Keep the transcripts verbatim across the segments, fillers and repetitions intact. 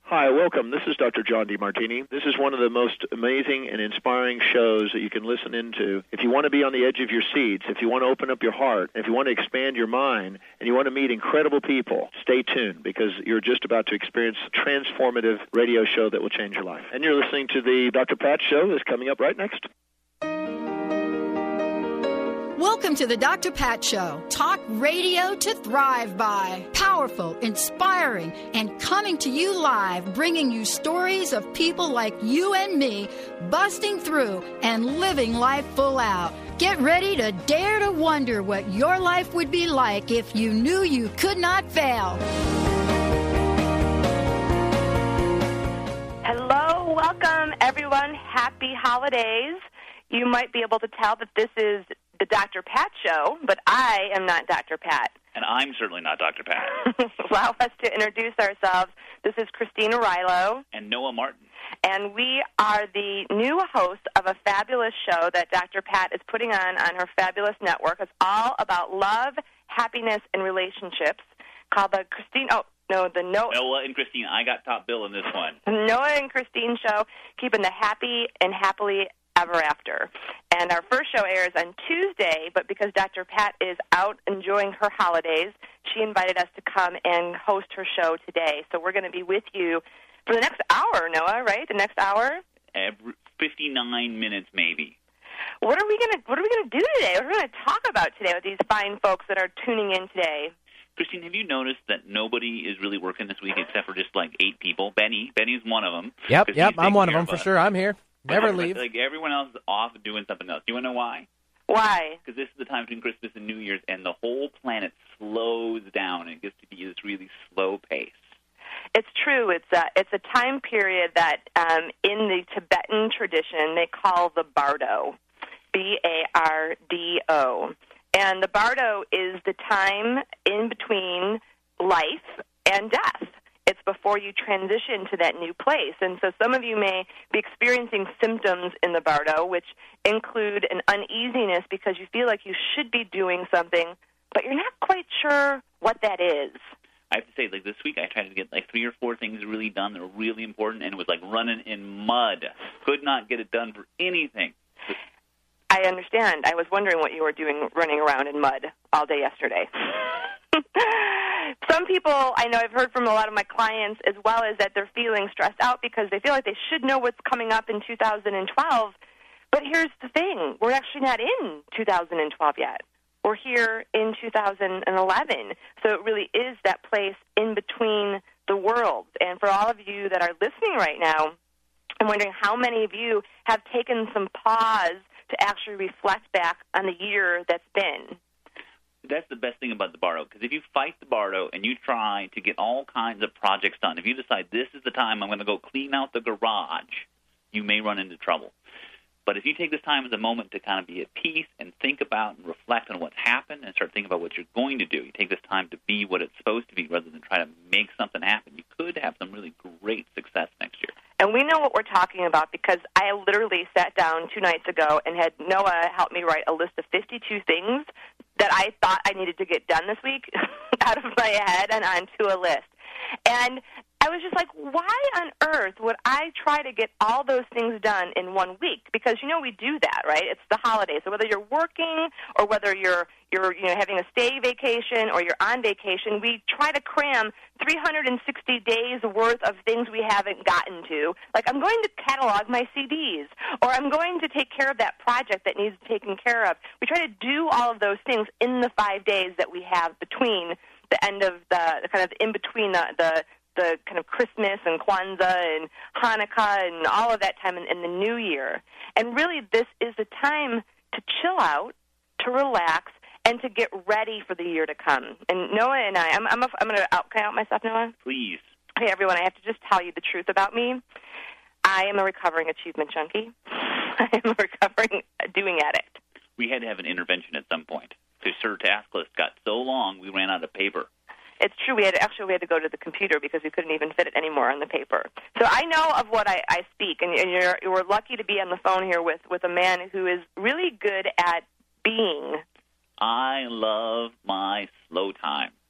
Hi, welcome. This is Doctor John DeMartini. This is one of the most amazing and inspiring shows that you can listen into. If you want to be on the edge of your seats, if you want to open up your heart, if you want to expand your mind, and you want to meet incredible people, stay tuned because you're just about to experience a transformative radio show that will change your life. And you're listening to the Doctor Pat Show that's coming up right next. Welcome to the Doctor Pat Show. Talk radio to thrive by. Powerful, inspiring, and coming to you live, bringing you stories of people like you and me busting through and living life full out. Get ready to dare to wonder what your life would be like if you knew you could not fail. Hello, welcome everyone. Happy holidays. You might be able to tell that this is the Doctor Pat Show, but I am not Doctor Pat. And I'm certainly not Doctor Pat. Allow us to introduce ourselves. This is Christina Rilo. And Noah Martin. And we are the new hosts of a fabulous show that Doctor Pat is putting on on her fabulous network. It's all about love, happiness, and relationships, called the Christine... Oh, no, the Noah... Noah and Christine. I got top bill in this one. Noah and Christine Show, keeping the happy and happily ever after. And our first show airs on Tuesday, but because Doctor Pat is out enjoying her holidays, she invited us to come and host her show today. So we're going to be with you for the next hour, Noah, right? The next hour? Every fifty-nine minutes, maybe. What are we going to What are we going to do today? What are we going to talk about today with these fine folks that are tuning in today? Christine, have you noticed that nobody is really working this week except for just like eight people? Benny, Benny's one of them. Yep, yep, I'm one of them for sure. I'm here. Never but, leave. Like everyone else is off doing something else. Do you want to know why? Why? Because this is the time between Christmas and New Year's, and the whole planet slows down. And it gets to be this really slow pace. It's true. It's a, it's a time period that um, in the Tibetan tradition they call the Bardo, B A R D O. And the Bardo is the time in between life and death. It's before you transition to that new place. And so some of you may be experiencing symptoms in the Bardo, which include an uneasiness because you feel like you should be doing something, but you're not quite sure what that is. I have to say, like this week, I tried to get like three or four things really done that were really important, and it was like running in mud. Could not get it done for anything. I understand. I was wondering what you were doing running around in mud all day yesterday. Some people, I know I've heard from a lot of my clients as well, is that they're feeling stressed out because they feel like they should know what's coming up in two thousand twelve. But here's the thing. We're actually not in two thousand twelve yet. We're here in two thousand eleven. So it really is that place in between the worlds. And for all of you that are listening right now, I'm wondering how many of you have taken some pause to actually reflect back on the year that's been. That's the best thing about the Bardo, because if you fight the Bardo and you try to get all kinds of projects done, if you decide this is the time I'm going to go clean out the garage, you may run into trouble. But if you take this time as a moment to kind of be at peace and think about and reflect on what's happened and start thinking about what you're going to do, you take this time to be what it's supposed to be rather than try to make something happen, you could have some really great success next year. And we know what we're talking about because I literally sat down two nights ago and had Noah help me write a list of fifty-two things that I thought I needed to get done this week out of my head and onto a list. And I was just like, why on earth would I try to get all those things done in one week? Because, you know, we do that, right? It's the holidays. So whether you're working or whether you're, you're you know, having a stay vacation or you're on vacation, we try to cram three hundred sixty days worth of things we haven't gotten to. Like, I'm going to catalog my C Ds, or I'm going to take care of that project that needs taken care of. We try to do all of those things in the five days that we have between the end of the, the kind of in between the, the the kind of Christmas and Kwanzaa and Hanukkah and all of that time in, in the New Year. And really, this is the time to chill out, to relax, and to get ready for the year to come. And Noah and I, I'm, I'm, a, I'm going to out, can I out myself, Noah? Please. Hey, everyone, I have to just tell you the truth about me. I am a recovering achievement junkie. I am a recovering doing addict. We had to have an intervention at some point. The Sir task list got so long, we ran out of paper. It's true. We had actually we had to go to the computer because we couldn't even fit it anymore on the paper. So I know of what I, I speak, and, and you're, you're lucky to be on the phone here with, with a man who is really good at being. I love my slow time.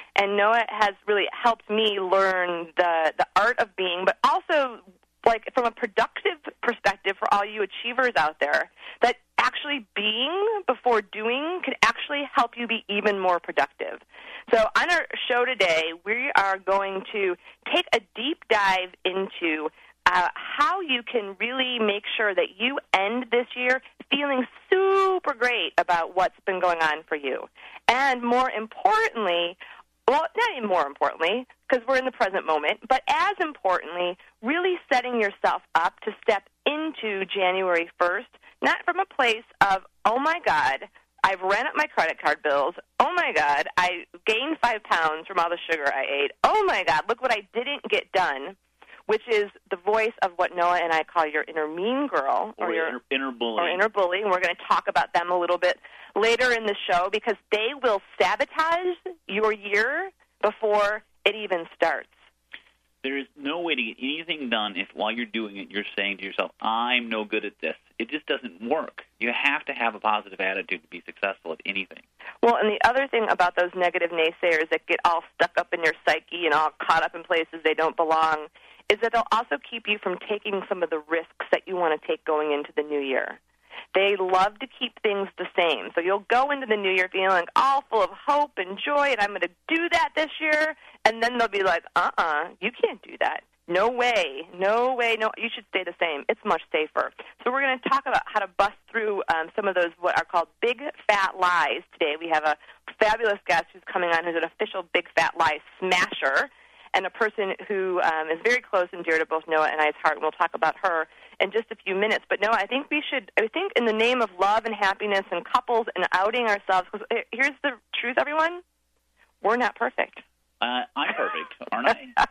And Noah has really helped me learn the, the art of being, but also like from a productive perspective for all you achievers out there, that actually being before doing can actually help you be even more productive. So on our show today, we are going to take a deep dive into uh, how you can really make sure that you end this year feeling super great about what's been going on for you. And more importantly, well, not even more importantly, because we're in the present moment, but as importantly, really setting yourself up to step into January first, not from a place of, oh, my God, I've ran up my credit card bills. Oh, my God, I gained five pounds from all the sugar I ate. Oh, my God, look what I didn't get done, which is the voice of what Noah and I call your inner mean girl. Or, or your inner, inner bully. Or inner bully, and we're going to talk about them a little bit later in the show because they will sabotage your year before it even starts. There is no way to get anything done if while you're doing it you're saying to yourself, I'm no good at this. It just doesn't work. You have to have a positive attitude to be successful at anything. Well, and the other thing about those negative naysayers that get all stuck up in your psyche and all caught up in places they don't belong is that they'll also keep you from taking some of the risks that you want to take going into the new year. They love to keep things the same. So you'll go into the new year feeling all full of hope and joy, and I'm going to do that this year. And then they'll be like, uh-uh, you can't do that. No way. No way. No, you should stay the same. It's much safer. So we're going to talk about how to bust through um, some of those what are called big fat lies today. We have a fabulous guest who's coming on who's an official big fat lie smasher and a person who um, is very close and dear to both Noah and I's heart, and we'll talk about her in just a few minutes. But, Noah, I think we should, I think in the name of love and happiness and couples and outing ourselves, because here's the truth, everyone, we're not perfect. Uh, I'm perfect, aren't I?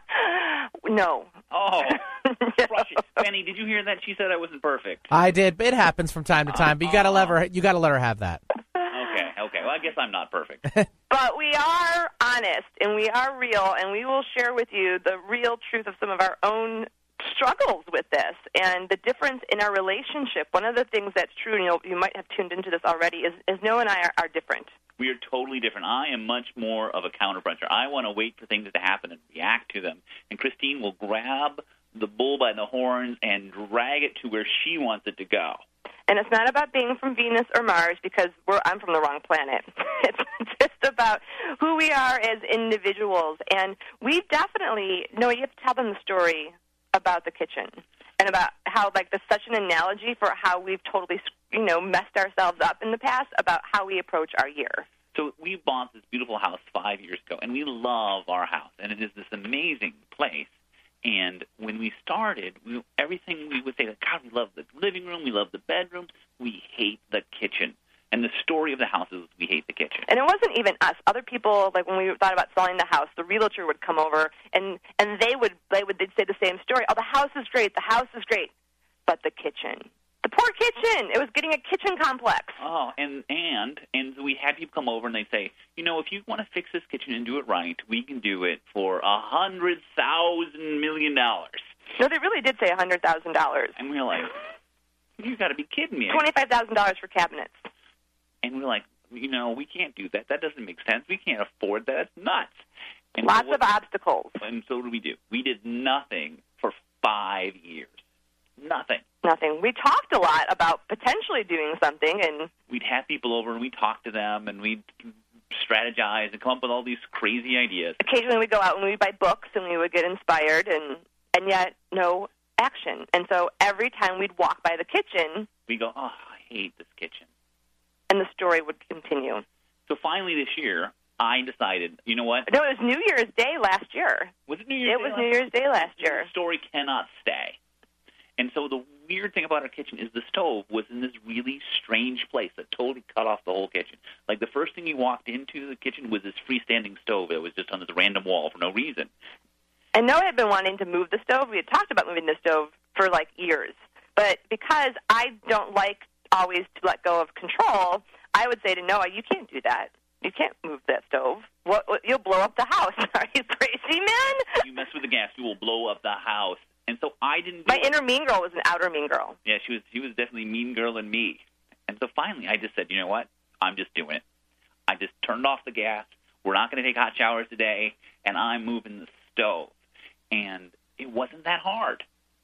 No. Oh, no. Benny, did you hear that? She said I wasn't perfect. I did, but it happens from time to time. But you got to let her. You got to let her have that. Okay, okay. Well, I guess I'm not perfect. But we are honest and we are real, and we will share with you the real truth of some of our own struggles with this and the difference in our relationship. One of the things that's true, and you'll, you might have tuned into this already, is, is Noah and I are, are different. We are totally different. I am much more of a counterpuncher. I want to wait for things to happen and react to them. And Christine will grab the bull by the horns and drag it to where she wants it to go. And it's not about being from Venus or Mars because we're, I'm from the wrong planet. It's just about who we are as individuals. And we definitely, no, you have to tell them the story about the kitchen and about how, like, there's such an analogy for how we've totally, you know, messed ourselves up in the past about how we approach our year. So we bought this beautiful house five years ago, and we love our house, and it is this amazing place. And when we started, we, everything we would say, like, God, we love the living room, we love the bedrooms, we hate the kitchen. And the story of the house is we hate the kitchen. And it wasn't even us. Other people, like when we thought about selling the house, the realtor would come over and, and they would they would they'd say the same story. Oh, the house is great, the house is great, but the kitchen, the poor kitchen. It was getting a kitchen complex. Oh, and and and we had people come over and they say, you know, if you want to fix this kitchen and do it right, we can do it for a hundred thousand million dollars. No, they really did say a hundred thousand dollars. And we were like, you got to be kidding me! Twenty-five thousand dollars for cabinets. And we're like, you know, we can't do that. That doesn't make sense. We can't afford that. It's nuts. And Lots so what, of obstacles. And so what did we do? We did nothing for five years. Nothing. Nothing. We talked a lot about potentially doing something, and we'd have people over and we'd talk to them and we'd strategize and come up with all these crazy ideas. Occasionally we'd go out and we'd buy books and we would get inspired, and and yet no action. And so every time we'd walk by the kitchen, we'd go, oh, I hate this kitchen. And the story would continue. So finally this year, I decided, you know what? No, it was New Year's Day last year. Was it New Year's it Day? It was last New Year's Day last year. The story cannot stay. And so the weird thing about our kitchen is the stove was in this really strange place that totally cut off the whole kitchen. Like the first thing you walked into the kitchen was this freestanding stove that was just on this random wall for no reason. And Noah had been wanting to move the stove. We had talked about moving the stove for like years. But because I don't like always to let go of control, I would say to Noah, you can't do that. You can't move that stove. What, what, you'll blow up the house. Are you crazy, man? You mess with the gas, you will blow up the house. And so I didn't do My it. inner mean girl was an outer mean girl. Yeah, she was she was definitely mean girl in me. And so finally I just said, you know what? I'm just doing it. I just turned off the gas, We're not going to take hot showers today, and I'm moving the stove. And it wasn't that hard.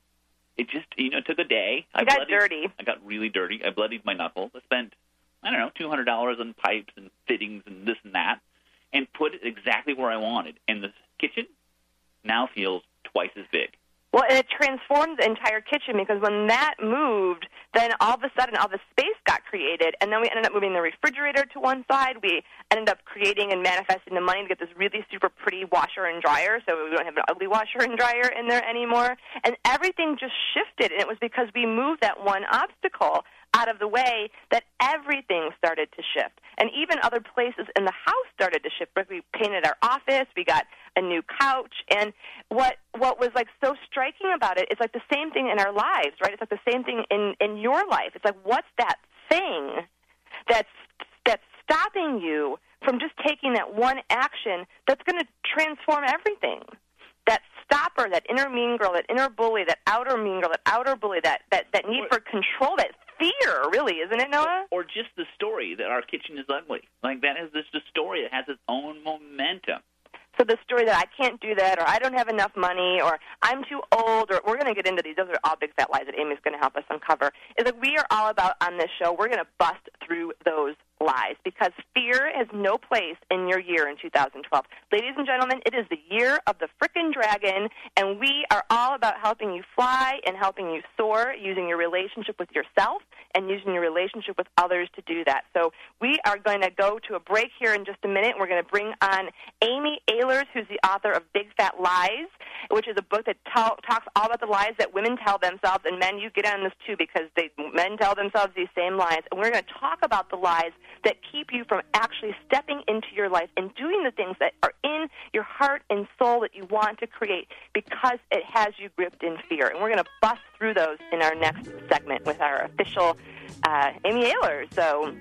It just, you know, took a day. I You got bloodied, dirty. I got really dirty. I bloodied my knuckles. I spent, I don't know, two hundred dollars on pipes and fittings and this and that, and put it exactly where I wanted. And the kitchen now feels twice as big. Well, and it transformed the entire kitchen because when that moved, then all of a sudden all the space got created, and then we ended up moving the refrigerator to one side. We ended up creating and manifesting the money to get this really super pretty washer and dryer, so we don't have an ugly washer and dryer in there anymore. And everything just shifted, and it was because we moved that one obstacle out of the way that everything started to shift. And even other places in the house started to shift. We painted our office, we got a new couch, and what what was like so striking about it is like the same thing in our lives, right? It's like the same thing in, in your life. It's like, what's that thing that's that's stopping you from just taking that one action that's going to transform everything? That stopper, that inner mean girl, that inner bully, that outer mean girl, that outer bully, that, that, that need for control, that fear, really, isn't it, Noah? Or just the story that our kitchen is ugly. Like, that is just a story that has its own momentum. So the story that I can't do that, or I don't have enough money, or I'm too old, or we're going to get into these. Those are all big fat lies that Amy's going to help us uncover. Is that we are all about on this show, we're going to bust through those lies because fear has no place in your year in two thousand twelve. Ladies and gentlemen, it is the year of the frickin' dragon, and we are all about helping you fly and helping you soar using your relationship with yourself and using your relationship with others to do that. So we are going to go to a break here in just a minute. We're going to bring on Amy Ahlers, who's the author of Big Fat Lies, which is a book that ta- talks all about the lies that women tell themselves. And men, you get on this too because they, men tell themselves these same lies. And we're going to talk about the lies that keep you from actually stepping into your life and doing the things that are in your heart and soul that you want to create because it has you gripped in fear. And we're going to bust through those in our next segment with our official uh, Amy Ahlers. So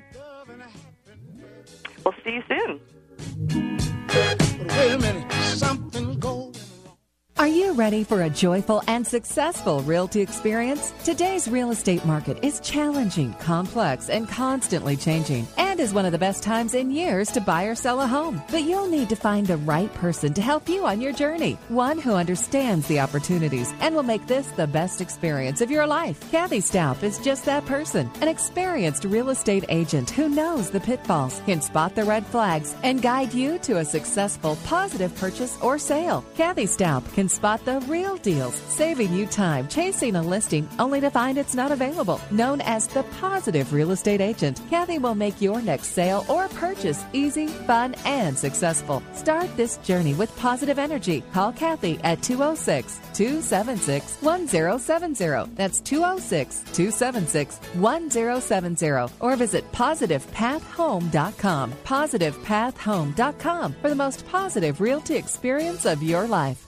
we'll see you soon. Wait a minute, something going. Are you ready for a joyful and successful realty experience? Today's real estate market is challenging, complex, and constantly changing, and is one of the best times in years to buy or sell a home. But you'll need to find the right person to help you on your journey, one who understands the opportunities and will make this the best experience of your life. Kathy Staup is just that person, an experienced real estate agent who knows the pitfalls, can spot the red flags, and guide you to a successful, positive purchase or sale. Kathy Staup can spot the real deals, saving you time chasing a listing only to find it's not available. Known as the Positive Real Estate Agent, Kathy will make your next sale or purchase easy, fun, and successful. Start this journey with positive energy. Call Kathy at two oh six, two seven six, one oh seven oh. That's two oh six, two seven six, one oh seven oh. Or visit positive path home dot com. positive path home dot com for the most positive realty experience of your life.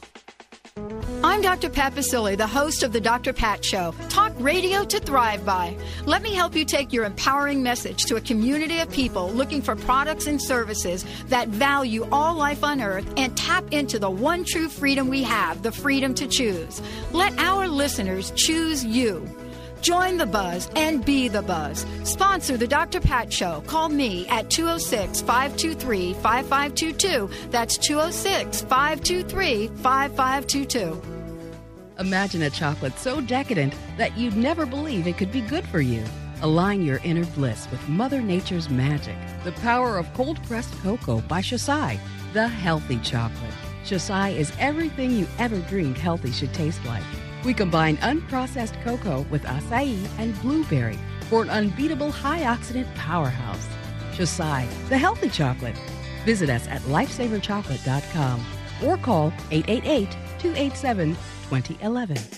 I'm Doctor Pat Baccili, the host of the Doctor Pat Show, talk radio to thrive by. Let me help you take your empowering message to a community of people looking for products and services that value all life on earth and tap into the one true freedom we have, the freedom to choose. Let our listeners choose you. Join the buzz and be the buzz. Sponsor the Doctor Pat Show. Call me at two oh six, five two three, five five two two. That's two oh six, five two three, five five two two. Imagine a chocolate so decadent that you'd never believe it could be good for you. Align your inner bliss with Mother Nature's magic. The power of cold-pressed cocoa by Shasai, the healthy chocolate. Shasai is everything you ever dreamed healthy should taste like. We combine unprocessed cocoa with acai and blueberry for an unbeatable high-oxidant powerhouse. Shasai, the healthy chocolate. Visit us at lifesaver chocolate dot com or call eight eight eight, two eight seven, two oh one one.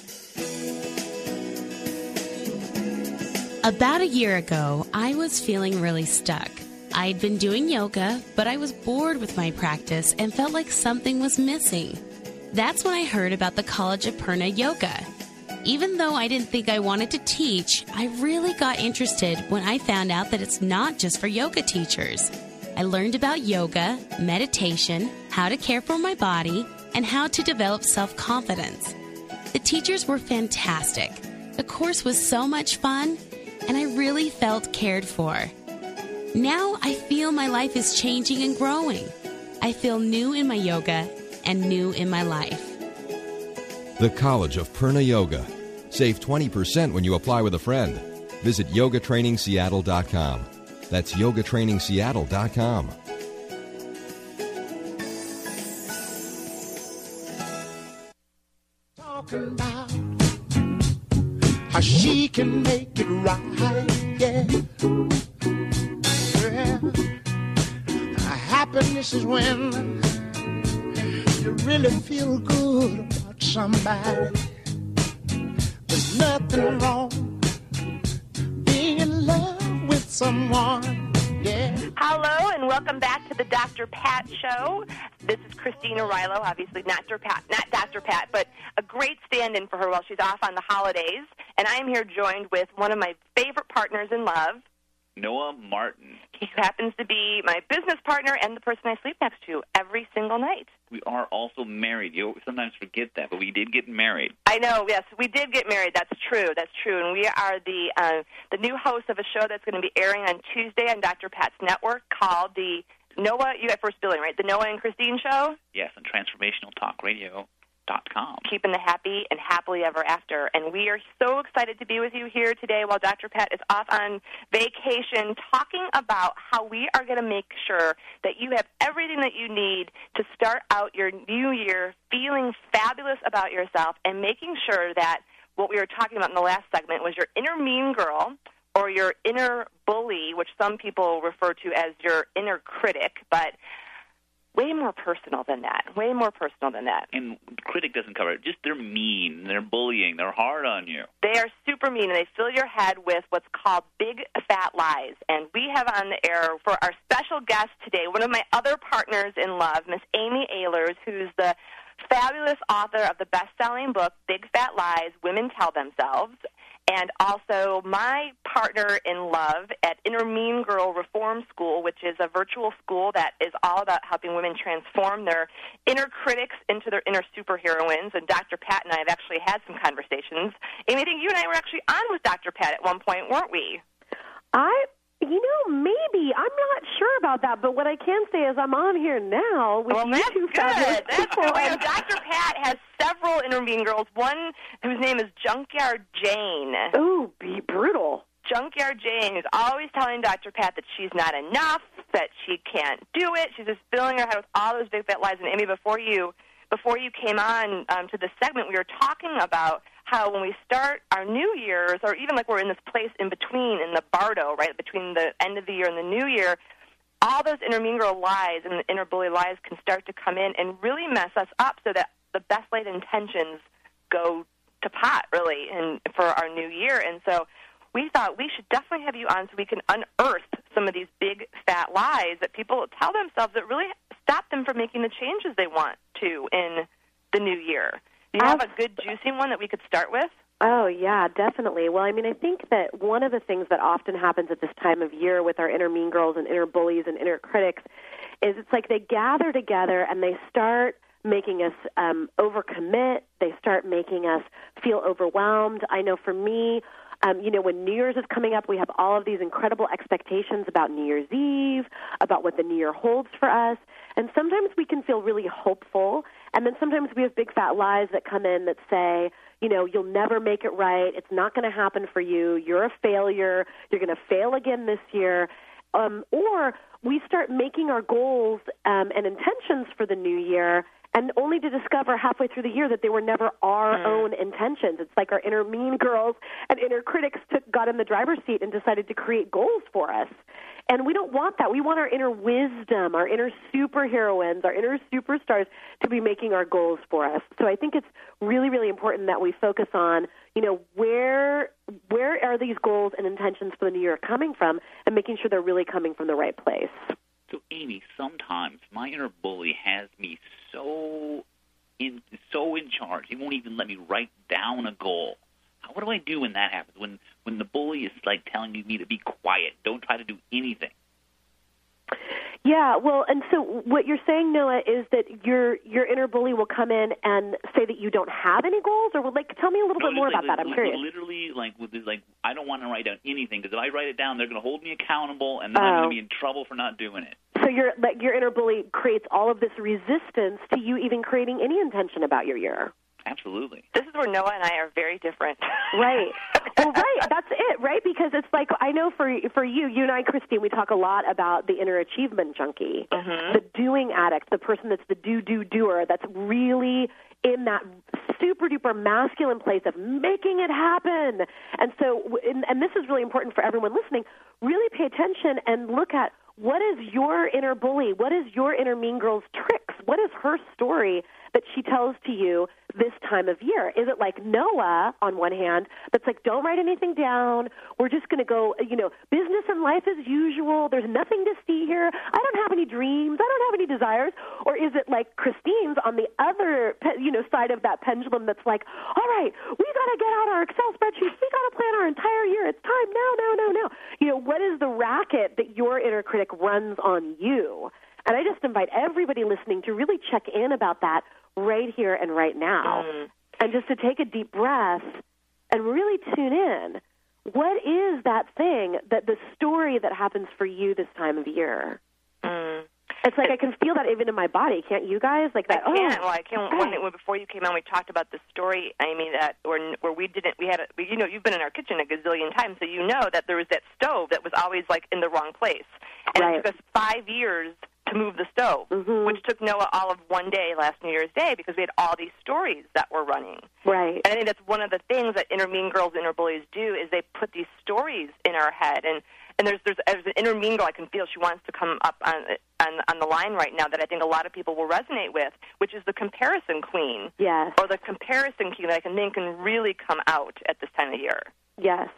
About a year ago, I was feeling really stuck. I'd been doing yoga, but I was bored with my practice and felt like something was missing. That's when I heard about the College of Purna Yoga. Even though I didn't think I wanted to teach, I really got interested when I found out that it's not just for yoga teachers. I learned about yoga, meditation, how to care for my body, and how to develop self-confidence. The teachers were fantastic. The course was so much fun, and I really felt cared for. Now I feel my life is changing and growing. I feel new in my yoga and new in my life. The College of Purna Yoga. Save twenty percent when you apply with a friend. Visit yoga training seattle dot com. That's yoga training seattle dot com. Talking about how she can make it right, yeah. Well, happiness is when you really feel good about somebody. There's nothing wrong being in love with someone, yeah. Hello, and welcome back to the Doctor Pat Show. This is Christina Rilo, obviously not Doctor Pat, not Doctor Pat, but a great stand-in for her while she's off on the holidays. And I am here joined with one of my favorite partners in love, Noah Martin. He happens to be my business partner and the person I sleep next to every single night. We are also married. You sometimes forget that, but we did get married. I know, yes, we did get married. That's true, that's true. And we are the uh, the new host of a show that's going to be airing on Tuesday on Doctor Pat's network called the Noah, you got first billing, right? The Noah and Christine Show? Yes, on transformational talk radio dot com. Keeping the happy and happily ever after. And we are so excited to be with you here today while Doctor Pat is off on vacation, talking about how we are going to make sure that you have everything that you need to start out your new year feeling fabulous about yourself and making sure that what we were talking about in the last segment was your inner mean girl or your inner bully, which some people refer to as your inner critic, but way more personal than that. Way more personal than that. And critic doesn't cover it. Just they're mean. They're bullying. They're hard on you. They are super mean, and they fill your head with what's called big, fat lies. And we have on the air for our special guest today, one of my other partners in love, Miss Amy Ehlers, who's the fabulous author of the best-selling book, Big Fat Lies, Women Tell Themselves, and also my partner in love at Inner Mean Girl Reform School, which is a virtual school that is all about helping women transform their inner critics into their inner superheroines. And Doctor Pat and I have actually had some conversations. Amy, I think you and I were actually on with Doctor Pat at one point, weren't we? I... You know, maybe. I'm not sure about that, but what I can say is I'm on here now with well, you that's two good. fabulous That's people. good. You know, Doctor Pat has several inner mean girls, one whose name is Junkyard Jane. Ooh, be brutal. Junkyard Jane is always telling Doctor Pat that she's not enough, that she can't do it. She's just filling her head with all those big fat lies. And Amy, before you before you came on um, to this segment, we were talking about how when we start our New Year's, or even like we're in this place in between, in the bardo, right, between the end of the year and the New Year, all those inner mean girl lies and the inner bully lies can start to come in and really mess us up so that the best laid intentions go to pot, really, and for our new year. And so we thought we should definitely have you on so we can unearth some of these big, fat lies that people tell themselves that really stop them from making the changes they want to in the new year. Do you have a good, juicy one that we could start with? Oh, yeah, definitely. Well, I mean, I think that one of the things that often happens at this time of year with our inner mean girls and inner bullies and inner critics is it's like they gather together and they start making us um, overcommit. They start making us feel overwhelmed. I know for me, Um, you know, when New Year's is coming up, we have all of these incredible expectations about New Year's Eve, about what the New Year holds for us. And sometimes we can feel really hopeful. And then sometimes we have big fat lies that come in that say, you know, you'll never make it right. It's not going to happen for you. You're a failure. You're going to fail again this year. Um, or we start making our goals um, and intentions for the new year, and only to discover halfway through the year that they were never our mm. own intentions. It's like our inner mean girls and inner critics took, got in the driver's seat and decided to create goals for us. And we don't want that. We want our inner wisdom, our inner superheroines, our inner superstars to be making our goals for us. So I think it's really, really important that we focus on, you know, where where are these goals and intentions for the new year coming from, and making sure they're really coming from the right place. So, Amy, sometimes my inner bully has me so in so in charge. He won't even let me write down a goal. What do I do when that happens? When when the bully is like telling me to be quiet, don't try to do anything. Yeah, well, and so what you're saying, Noah, is that your your inner bully will come in and say that you don't have any goals, or like tell me a little no, bit more like, about that. I'm like, curious. Literally, like with this, like I don't want to write down anything because if I write it down, they're going to hold me accountable, and then Oh. I'm going to be in trouble for not doing it. So your like your inner bully creates all of this resistance to you even creating any intention about your year. Absolutely. This is where Noah and I are very different. Right. Well, right. That's it, right? Because it's like, I know for for you, you and I, Christine, we talk a lot about the inner achievement junkie, Mm-hmm. the doing addict, the person that's the do-do-doer, that's really in that super-duper masculine place of making it happen. And so, and, and this is really important for everyone listening, really pay attention and look at what is your inner bully? What is your inner mean girl's tricks? What is her story that she tells to you this time of year? Is it like Noah, on one hand, that's like, don't write anything down. We're just going to go, you know, business and life as usual. There's nothing to see here. I don't have any dreams. I don't have any desires. Or is it like Christine's on the other, you know, side of that pendulum that's like, all right, we got to get out our Excel spreadsheets. We got to plan our entire year. It's time now, now, now, now. You know, what is the racket that your inner critic runs on you? And I just invite everybody listening to really check in about that right here and right now, Mm. and just to take a deep breath and really tune in. What is that thing, that the story that happens for you this time of year? Mm. It's like I can feel that even in my body. Can't you guys? Like that. I can't. Oh, well, I can't. When, when, before you came on, we talked about the story. I mean, that where where we didn't. We had. A, you know, you've been in our kitchen a gazillion times, so you know that there was that stove that was always like in the wrong place, and Right. it took us five years to move the stove, Mhm. which took Noah all of one day last New Year's Day because we had all these stories that were running. right. And I think that's one of the things that inner mean girls, inner bullies do is they put these stories in our head. And, and there's, there's there's an inner mean girl I can feel she wants to come up on, on on the line right now that I think a lot of people will resonate with, which is the comparison queen. Yes. Or the comparison king that I can think can really come out at this time of year. Yes,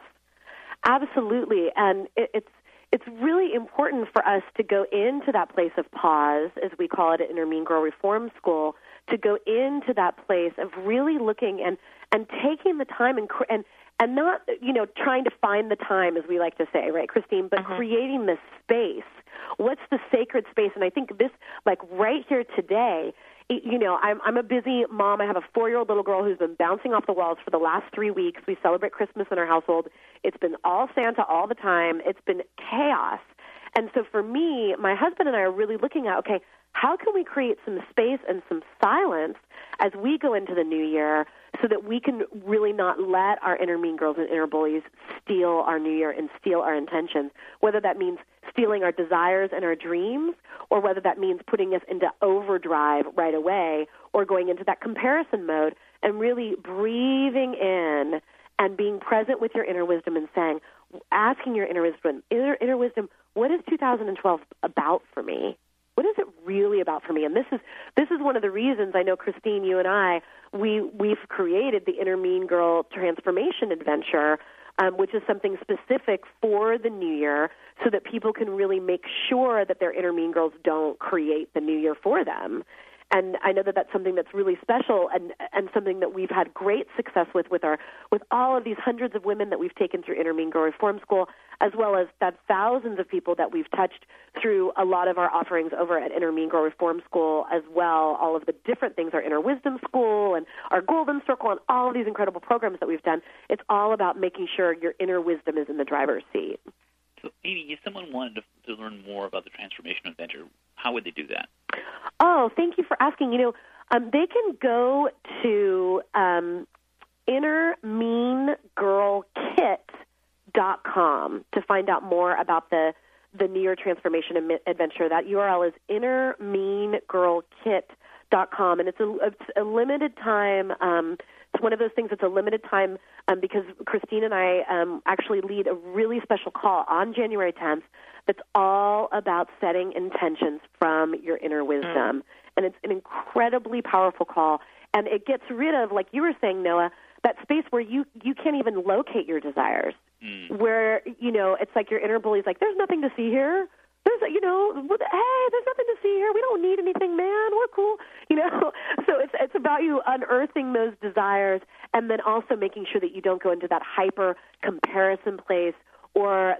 absolutely. And it, it's it's really important for us to go into that place of pause, as we call it at Inner Mean Girl Reform School, to go into that place of really looking and, and taking the time and, cr- and and not, you know, trying to find the time, as we like to say, right, Christine, but Mm-hmm. creating this space. What's the sacred space? And I think this, like right here today, you know, I'm, I'm a busy mom. I have a four-year-old little girl who's been bouncing off the walls for the last three weeks. We celebrate Christmas in our household. It's been all Santa all the time. It's been chaos. And so for me, my husband and I are really looking at, okay, how can we create some space and some silence as we go into the new year so that we can really not let our inner mean girls and inner bullies steal our new year and steal our intentions, whether that means stealing our desires and our dreams, or whether that means putting us into overdrive right away, or going into that comparison mode and really breathing in and being present with your inner wisdom and saying, asking your inner wisdom, inner, inner wisdom, what is two thousand twelve about for me? What is it really about for me? And this is this is one of the reasons I know, Christine, you and I, we we've created the Inner Mean Girl Transformation Adventure, um, which is something specific for the new year, so that people can really make sure that their inner mean girls don't create the new year for them. And I know that that's something that's really special and and something that we've had great success with with our with all of these hundreds of women that we've taken through Inner Mean Girl Reform School, as well as that thousands of people that we've touched through a lot of our offerings over at Inner Mean Girl Reform School as well, all of the different things, our Inner Wisdom School and our Golden Circle and all of these incredible programs that we've done. It's all about making sure your inner wisdom is in the driver's seat. So, Amy, if someone wanted to, to learn more about the Transformation Adventure, how would they do that? Oh, thank you for asking. You know, um, they can go to um, inner mean girl kit dot com to find out more about the, the New Year Transformation Adventure. That U R L is inner mean girl kit dot com, and it's a, it's a limited time um It's one of those things that's a limited time um, because Christine and I um, actually lead a really special call on January tenth that's all about setting intentions from your inner wisdom. Mm. And it's an incredibly powerful call. And it gets rid of, like you were saying, Noah, that space where you, you can't even locate your desires, mm. where, you know, it's like your inner bully's like, there's nothing to see here. There's, you know, hey, there's nothing to see here. We don't need anything, man. We're cool, you know. So it's it's about you unearthing those desires, and then also making sure that you don't go into that hyper comparison place or that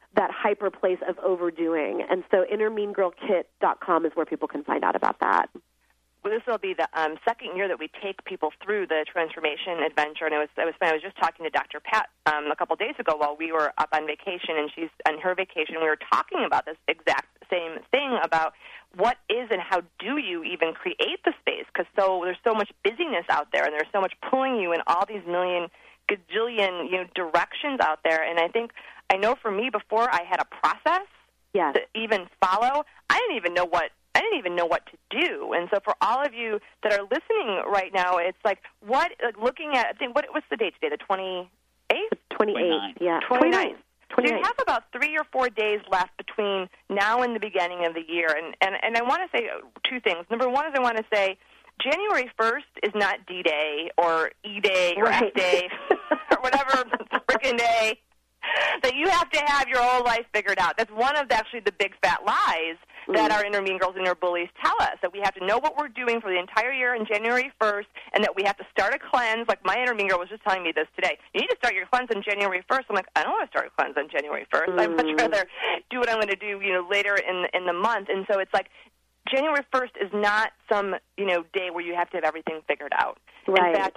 that hyper place of overdoing. And so inner mean girl kit dot com is where people can find out about that. Well, this will be the um, second year that we take people through the transformation adventure, and it was it was fun. I was just talking to Doctor Pat um, a couple days ago while we were up on vacation, and she's on her vacation. We were talking about this exact same thing about what is and how do you even create the space, because so there's so much busyness out there, and there's so much pulling you in all these million gajillion you know directions out there. And I think I know for me, before I had a process yes. to even follow, I didn't even know what. I didn't even know what to do. And so for all of you that are listening right now, it's like, what, like looking at, I think, what, what's the date today, the twenty-eighth? twenty-eighth, yeah. twenty-ninth. So you have about three or four days left between now and the beginning of the year. And, and, and I want to say two things. Number one is I want to say January first is not D-Day or E-Day or right. F-Day or whatever frickin' day that you have to have your whole life figured out. That's one of the, actually the big fat lies that our inner mean girls and inner bullies tell us, that we have to know what we're doing for the entire year on January first, and that we have to start a cleanse. Like my inner mean girl was just telling me this today. You need to start your cleanse on January first. I'm like, I don't want to start a cleanse on January first. Mm. I'd much rather do what I'm going to do, you know, later in in the month. And so it's like January first is not some, you know, day where you have to have everything figured out. Right. In fact,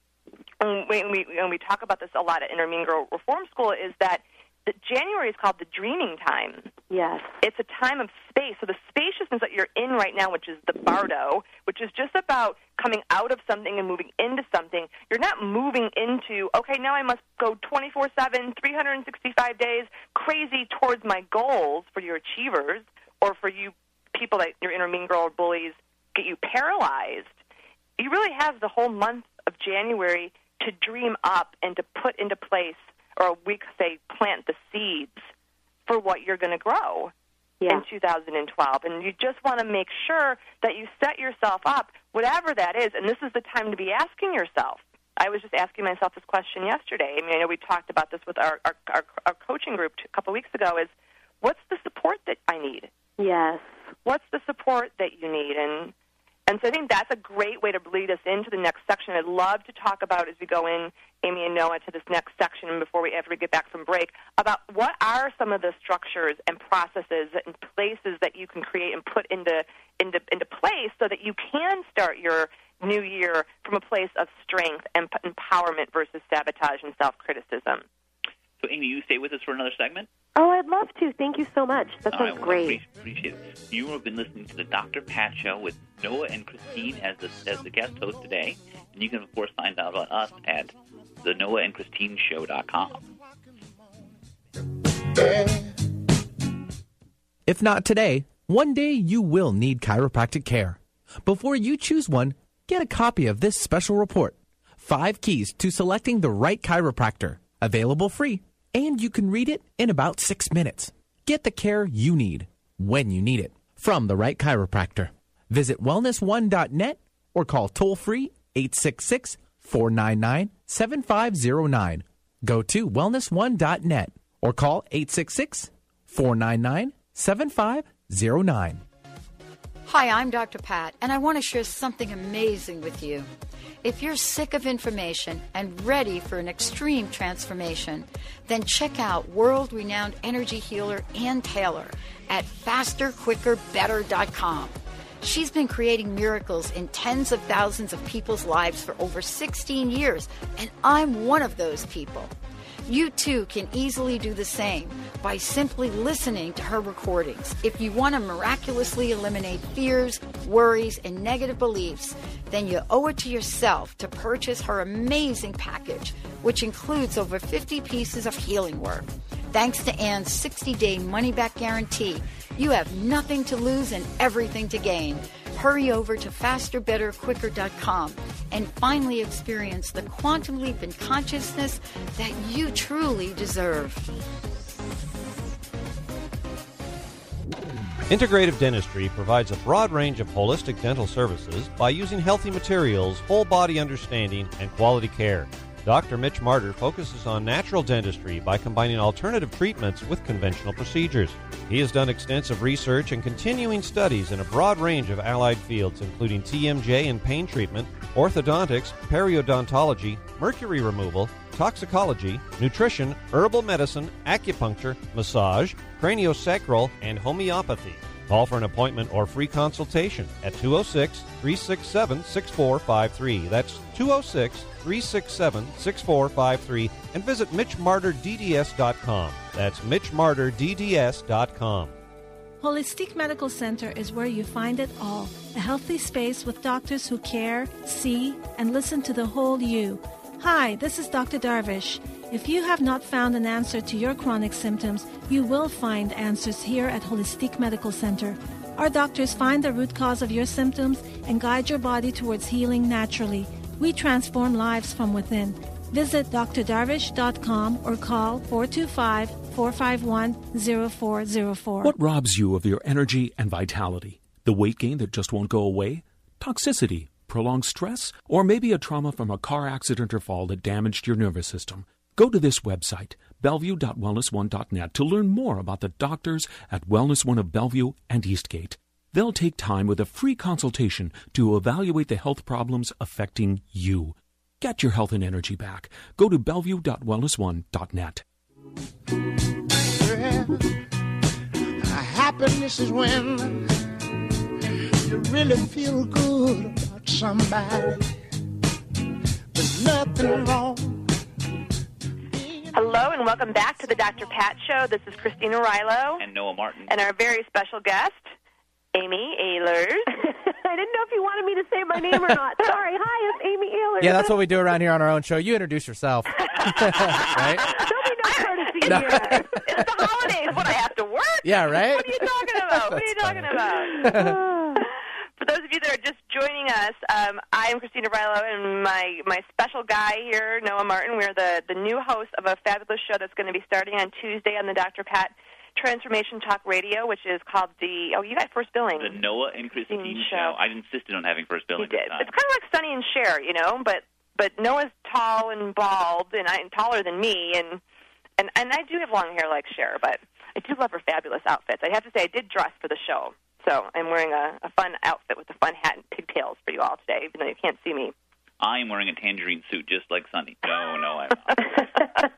when we, when we talk about this a lot at Inner Mean Girl Reform School, is that that January is called the dreaming time. Yes. It's a time of space. So the spaciousness that you're in right now, which is the bardo, which is just about coming out of something and moving into something, you're not moving into, okay, now I must go twenty-four seven, three hundred sixty-five days crazy towards my goals for your achievers, or for you people that your inner mean girl or bullies get you paralyzed. You really have the whole month of January to dream up and to put into place, or we could say plant the seeds for what you're going to grow yeah. in two thousand twelve. And you just want to make sure that you set yourself up, whatever that is, and this is the time to be asking yourself. I was just asking myself this question yesterday. I mean, I know we talked about this with our, our, our, our coaching group a couple weeks ago, is what's the support that I need? Yes. What's the support that you need? And And so I think that's a great way to lead us into the next section. I'd love to talk about, as we go in, Amy and Noah, to this next section before we, after we get back from break, about what are some of the structures and processes and places that you can create and put into into into place so that you can start your new year from a place of strength and empowerment versus sabotage and self-criticism. So, Amy, you stay with us for another segment? Oh, I'd love to. Thank you so much. That All sounds right, well, great. I appreciate it. You have been listening to the Doctor Pat Show with Noah and Christine as the, as the guest host today. And you can, of course, find out about us at the noah and christine show dot com. If not today, one day you will need chiropractic care. Before you choose one, get a copy of this special report. Five keys to selecting the right chiropractor. Available free. And you can read it in about six minutes. Get the care you need, when you need it, from the right chiropractor. Visit wellness one dot net or call toll-free eight six six, four nine nine, seven five zero nine. Go to wellness one dot net or call eight six six, four nine nine, seven five zero nine. Hi, I'm Doctor Pat, and I want to share something amazing with you. If you're sick of information and ready for an extreme transformation, then check out world-renowned energy healer Ann Taylor at faster quicker better dot com. She's been creating miracles in tens of thousands of people's lives for over sixteen years, and I'm one of those people. You too can easily do the same by simply listening to her recordings. If you want to miraculously eliminate fears, worries, and negative beliefs, then you owe it to yourself to purchase her amazing package, which includes over fifty pieces of healing work. Thanks to Ann's sixty-day money-back guarantee, you have nothing to lose and everything to gain. Hurry over to faster better quicker dot com and finally experience the quantum leap in consciousness that you truly deserve. Integrative Dentistry provides a broad range of holistic dental services by using healthy materials, whole body understanding, and quality care. Doctor Mitch Martyr focuses on natural dentistry by combining alternative treatments with conventional procedures. He has done extensive research and continuing studies in a broad range of allied fields, including T M J and pain treatment, orthodontics, periodontology, mercury removal, toxicology, nutrition, herbal medicine, acupuncture, massage, craniosacral, and homeopathy. Call for an appointment or free consultation at two oh six, three six seven, six four five three. That's two oh six, three six seven, six four five three. And visit Mitch Martyr D D S dot com. That's Mitch Martyr D D S dot com. Holistic Medical Center is where you find it all. A healthy space with doctors who care, see, and listen to the whole you. Hi, this is Doctor Darvish. If you have not found an answer to your chronic symptoms, you will find answers here at Holistic Medical Center. Our doctors find the root cause of your symptoms and guide your body towards healing naturally. We transform lives from within. Visit D R darvish dot com or call four two five, four five one, zero four zero four. What robs you of your energy and vitality? The weight gain that just won't go away? Toxicity, prolonged stress, or maybe a trauma from a car accident or fall that damaged your nervous system? Go to this website, bellevue dot wellness one dot net, to learn more about the doctors at Wellness One of Bellevue and Eastgate. They'll take time with a free consultation to evaluate the health problems affecting you. Get your health and energy back. Go to bellevue dot wellness one dot net. Happiness is when you really feel good about somebody. There's nothing wrong. Hello and welcome back to the Doctor Pat Show. This is Christina Rilo. And Noah Martin. And our very special guest, Amy Ehlers. I didn't know if you wanted me to say my name or not. Sorry. Hi, it's Amy Ehlers. Yeah, that's what we do around here on our own show. You introduce yourself. Right? There'll be no courtesy No. here. It's the holidays. What, I have to work? Yeah, right? What are you talking about? What are you talking about? For those of you that are just joining us, um, I am Christina Rilo, and my, my special guy here, Noah Martin. We're the, the new host of a fabulous show that's going to be starting on Tuesday on the Doctor Pat Transformation Talk Radio, which is called the, oh, you got first billing. The Noah and Christine show. show. I insisted on having first billing. You did. This time. It's kind of like Sonny and Cher, you know, but but Noah's tall and bald and, I, and taller than me, and, and, and I do have long hair like Cher, but I do love her fabulous outfits. I have to say, I did dress for the show, so I'm wearing a, a fun outfit with a fun hat and pigtails for you all today, even though you can't see me. I am wearing a tangerine suit just like Sonny. No, no, I'm not.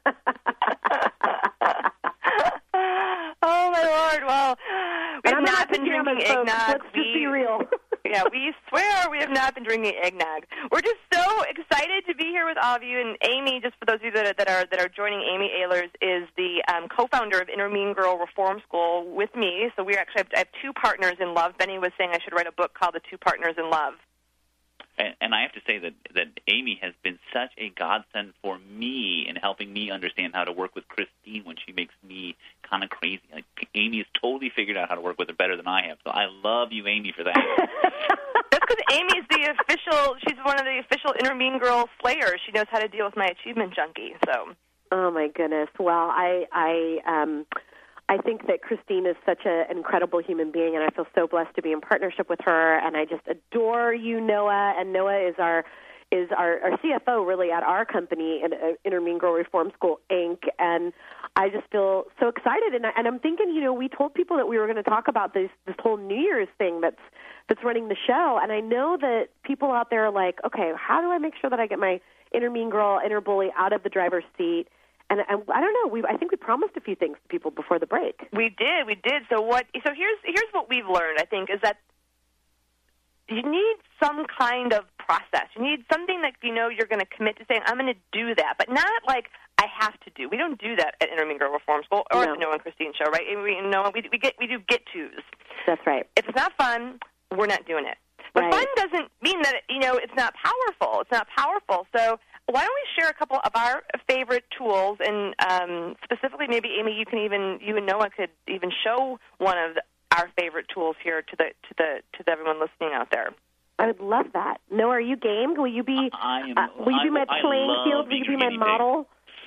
Oh, my Lord. Well, we have not been drinking eggnog. Let's just be real. Yeah, we swear we have not been drinking eggnog. We're just so excited to be here with all of you. And Amy, just for those of you that are that are, that are joining, Amy Ehlers is the um, co-founder of Inner Mean Girl Reform School with me. So we actually have, I have two partners in love. Benny was saying I should write a book called The Two Partners in Love. And, and I have to say that, that Amy has been such a godsend for me in helping me understand how to work with Christine when she makes me kind of crazy. Like, Amy has totally figured out how to work with her better than I have. So I love you, Amy, for that. That's because Amy's the official, she's one of the official Inner Mean Girl slayers. She knows how to deal with my achievement junkie. So. Oh, my goodness. Well, I... I um I think that Christine is such a, an incredible human being, and I feel so blessed to be in partnership with her. And I just adore you, Noah. And Noah is our is our, our C F O, really, at our company, Inner Mean Girl Reform School, Incorporated. And I just feel so excited. And, I, and I'm thinking, you know, we told people that we were going to talk about this this whole New Year's thing that's that's running the show. And I know that people out there are like, okay, how do I make sure that I get my inner mean girl, inner bully out of the driver's seat? And I, I don't know. We I think we promised a few things to people before the break. We did. We did. So what? So here's here's what we've learned. I think is that you need some kind of process. You need something that you know you're going to commit to saying, I'm going to do that, but not like I have to do. We don't do that at Inner Mean Girl Reform School or no. at the Noah and Christine show, right? We know we we get we do get tos. That's right. If it's not fun, we're not doing it. But right. fun doesn't mean that you know it's not powerful. It's not powerful. So. Why don't we share a couple of our favorite tools, and um, specifically, maybe Amy, you can even you and Noah could even show one of the, our favorite tools here to the to the to the everyone listening out there. I would love that. Noah, are you game? Will you be? I am, uh, will you be my I, playing I field? Will you be my model?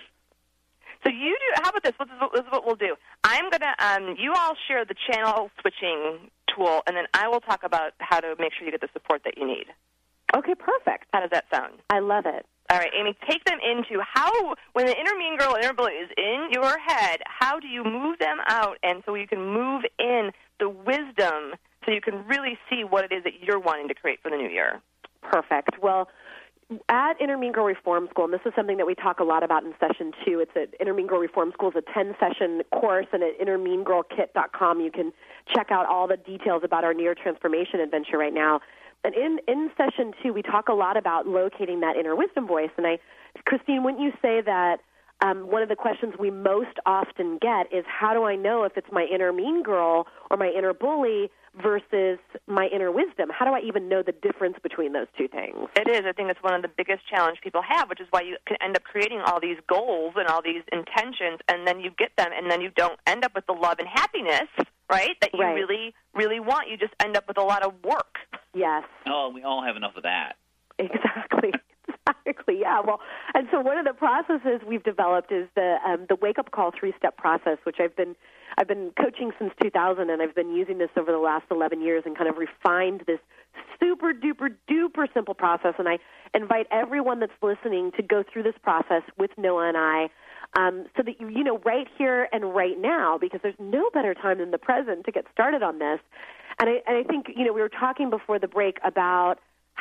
So you do. How about this? This is what, this is what we'll do. I'm gonna. Um, you all share the channel switching tool, and then I will talk about how to make sure you get the support that you need. Okay, perfect. How does that sound? I love it. All right, Amy, take them into how, when the inner mean girl, inner bully is in your head, how do you move them out and so you can move in the wisdom so you can really see what it is that you're wanting to create for the new year? Perfect. Well, at Inner Mean Girl Reform School, and this is something that we talk a lot about in session two. It's at Inner Mean Girl Reform School is a ten-session course, and at inner mean girl kit dot com you can check out all the details about our near transformation adventure right now. And in, in session two, we talk a lot about locating that inner wisdom voice. And I, Christine, wouldn't you say that um, one of the questions we most often get is, how do I know if it's my inner mean girl or my inner bully versus my inner wisdom? How do I even know the difference between those two things? It is. I think it's one of the biggest challenges people have, which is why you can end up creating all these goals and all these intentions, and then you get them, and then you don't end up with the love and happiness, right, that you Right. really, really want. You just end up with a lot of work. Yes. Oh, we all have enough of that. Exactly. Exactly. Yeah. Well, and so one of the processes we've developed is the um, the wake up call three step process, which I've been I've been coaching since two thousand, and I've been using this over the last eleven years, and kind of refined this super duper duper simple process. And I invite everyone that's listening to go through this process with Noah and I, um, so that you you know right here and right now, because there's no better time than the present to get started on this. And I, and I think you know we were talking before the break about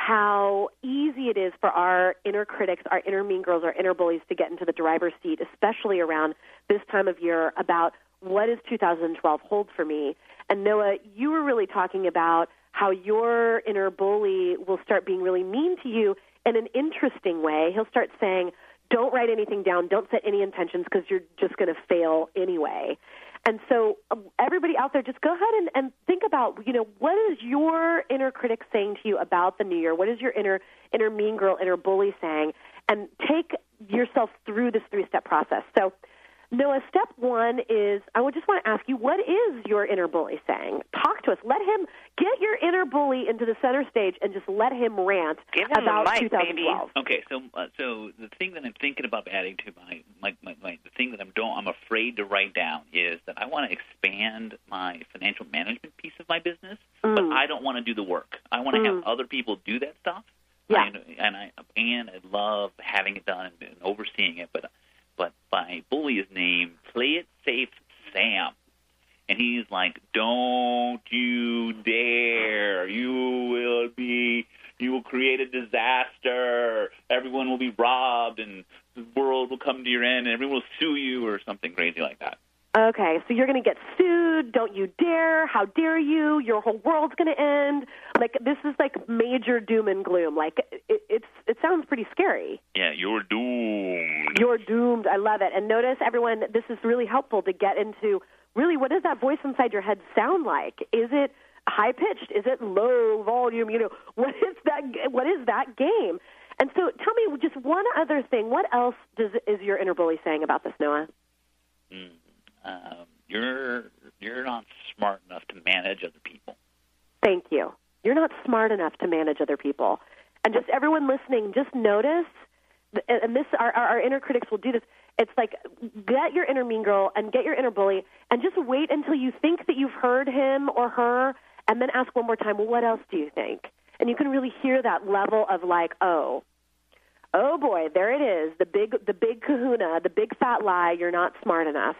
how easy it is for our inner critics, our inner mean girls, our inner bullies to get into the driver's seat, especially around this time of year, about what does two thousand twelve hold for me. And Noah, you were really talking about how your inner bully will start being really mean to you in an interesting way. He'll start saying, don't write anything down, don't set any intentions because you're just going to fail anyway. And so uh, everybody out there, just go ahead and, and think about, you know, what is your inner critic saying to you about the new year? What is your inner inner mean girl, inner bully saying? And take yourself through this three-step process. So, Noah, step one is, I would just want to ask you, what is your inner bully saying? Talk to us. Let him get your inner bully into the center stage and just let him rant Give him about the mic, twenty twelve. baby. Okay, so uh, so the thing that I'm thinking about adding to my, my, my, my the thing that I'm don't I'm afraid to write down is that I want to expand my financial management piece of my business, Mm. but I don't want to do the work. I want to Mm. have other people do that stuff. Yeah. I, and I and I love having it done and, and overseeing it, but but my bully is named Play It Safe Sam. And he's like, don't you dare. You will be, you will create a disaster. Everyone will be robbed and the world will come to your end and everyone will sue you or something crazy like that. Okay, so you're going to get sued. Don't you dare. How dare you? Your whole world's going to end. Like, this is like major doom and gloom. Like, it, it's it sounds pretty scary. Yeah, you're doomed. You're doomed. I love it. And notice, everyone, this is really helpful to get into, really, what does that voice inside your head sound like? Is it high-pitched? Is it low volume? You know, what is that, what is that game? And so tell me just one other thing. What else does is your inner bully saying about this, Noah? Mm. Um, you're you're not smart enough to manage other people. Thank you. You're not smart enough to manage other people. And just everyone listening, just notice, and this our, our inner critics will do this, it's like get your inner mean girl and get your inner bully and just wait until you think that you've heard him or her and then ask one more time, well, what else do you think? And you can really hear that level of like, oh, oh boy, there it is, the big, the big kahuna, the big fat lie, you're not smart enough.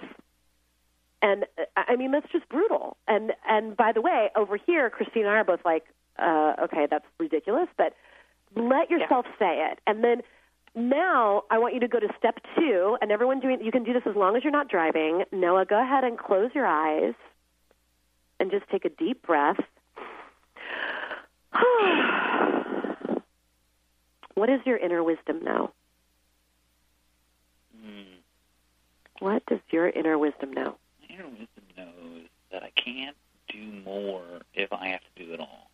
And, I mean, that's just brutal. And, and by the way, over here, Christine and I are both like, uh, okay, that's ridiculous, but let yourself yeah. say it. And then now I want you to go to step two, and everyone doing, you can do this as long as you're not driving. Noah, go ahead and close your eyes and just take a deep breath. What does your inner wisdom know? Mm. What does your inner wisdom know? My inner wisdom knows that I can't do more if I have to do it all.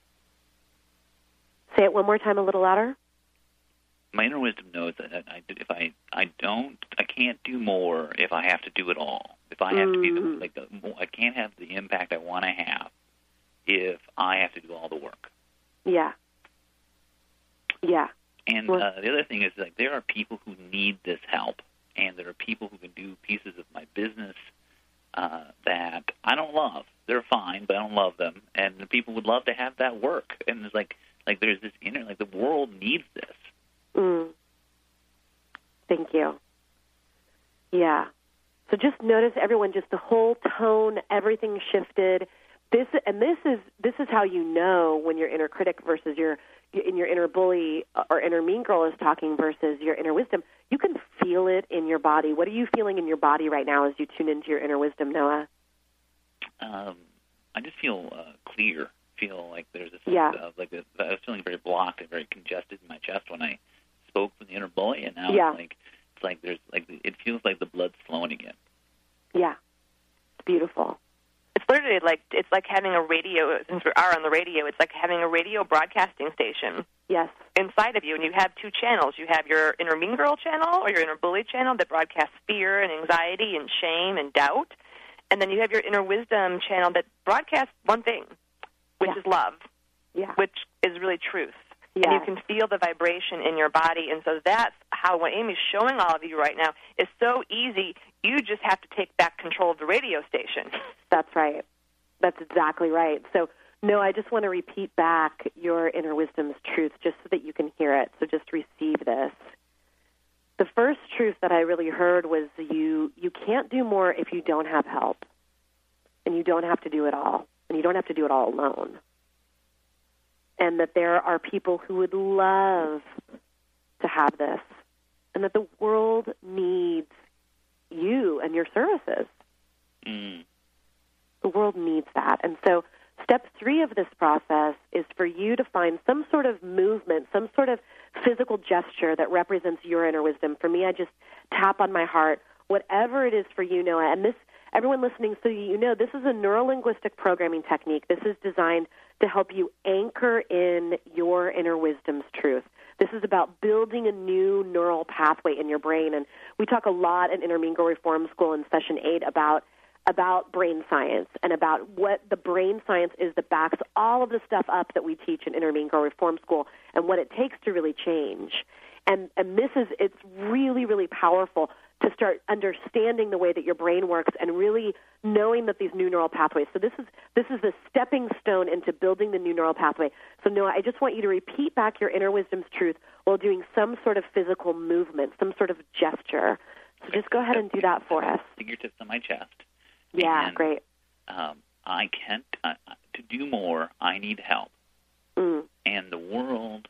Say it one more time, a little louder. My inner wisdom knows that I, if I, I don't, I can't do more if I have to do it all. If I have mm. to be the, like the, I can't have the impact I want to have if I have to do all the work. Yeah. Yeah. And well, uh, the other thing is, like, there are people who need this help, and there are people who can do pieces of my business uh, that I don't love. They're fine, but I don't love them, and the people would love to have that work. And it's like, like there's this inner, like the world needs this. Mm. Thank you. Yeah. So just notice, everyone, just the whole tone, everything shifted. this and this is this is how you know when your inner critic versus your in your inner bully or inner mean girl is talking versus your inner wisdom. You can feel it in your body. What are you feeling in your body right now as you tune into your inner wisdom, Noah? Um, I just feel uh, clear. Feel like there's a sense yeah. of like a, I was feeling very blocked and very congested in my chest when I spoke from the inner bully, and now yeah. it's like it's like there's like it feels like the blood's flowing again. Yeah, it's beautiful. It's literally like it's like having a radio. Since we are on the radio, it's like having a radio broadcasting station. Yes. Inside of you, and you have two channels. You have your inner mean girl channel or your inner bully channel that broadcasts fear and anxiety and shame and doubt, and then you have your inner wisdom channel that broadcasts one thing, which yeah. is love, yeah. which is really truth. Yeah. And you can feel the vibration in your body, and so that's how what Amy's showing all of you right now is so easy. You just have to take back control of the radio station. That's right. That's exactly right. So, no, I just want to repeat back your inner wisdom's truth just so that you can hear it. So just receive this. The first truth that I really heard was you you can't do more if you don't have help. And you don't have to do it all. And you don't have to do it all alone. And that there are people who would love to have this. And that the world needs you and your services. Mm. The world needs that. And so step three of this process is for you to find some sort of movement, some sort of physical gesture that represents your inner wisdom. For me, I just tap on my heart, whatever it is for you, Noah. And this, everyone listening, so you know, this is a neurolinguistic programming technique. This is designed to help you anchor in your inner wisdom's truth. This is about building a new neural pathway in your brain. And we talk a lot in Inner Mean Girl Reform School in Session eight about about brain science and about what the brain science is that backs all of the stuff up that we teach in Inner Mean Girl Reform School and what it takes to really change. And, and this is, it's really, really powerful to start understanding the way that your brain works and really knowing that these new neural pathways. So this is this is the stepping stone into building the new neural pathway. So Noah, I just want you to repeat back your inner wisdom's truth while doing some sort of physical movement, some sort of gesture. So just go ahead and do that for us. Fingertips on my chest. Yeah, and, great. Um, I can't, uh, to do more, I need help. Mm. And the world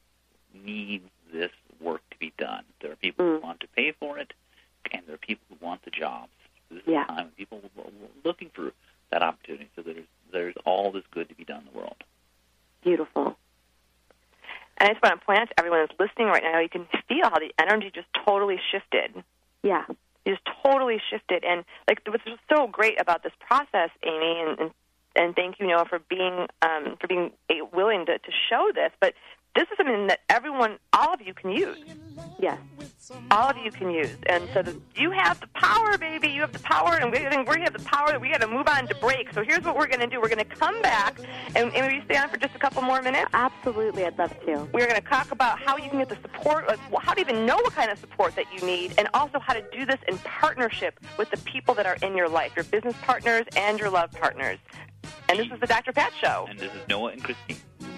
needs this work to be done. There are people mm. who want to pay for it, and there are people who want the jobs. This yeah. is a time when people are looking for that opportunity, so there's, there's all this good to be done in the world. Beautiful. And I just want to point out to everyone that's listening right now, you can feel how the energy just totally shifted. Yeah. It just totally shifted. And like what's so great about this process, Amy, and, and, and thank you, Noah, for being um, for being willing to, to show this, but this is something that everyone, all of you can use. Yes. All of you can use. And so the, you have the power, baby. You have the power, and we think we have the power that we got to move on to break. So here's what we're going to do. We're going to come back, and, and maybe stay on for just a couple more minutes. Absolutely. I'd love to. We're going to talk about how you can get the support, like how to even know what kind of support that you need, and also how to do this in partnership with the people that are in your life, your business partners and your love partners. And this is the Doctor Pat Show. And this is Noah and Christine.